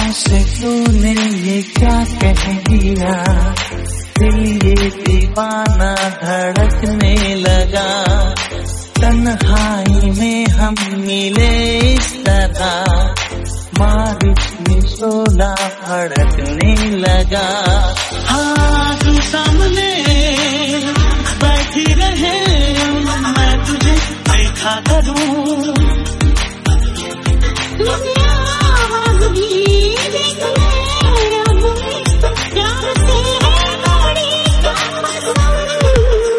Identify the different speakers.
Speaker 1: ऐसे तूने ये क्या कह दिया, दिल ये दीवाना धड़कने लगा। तन्हाई में हम मिले इस तरह, बारिश में शोला भड़कने लगा।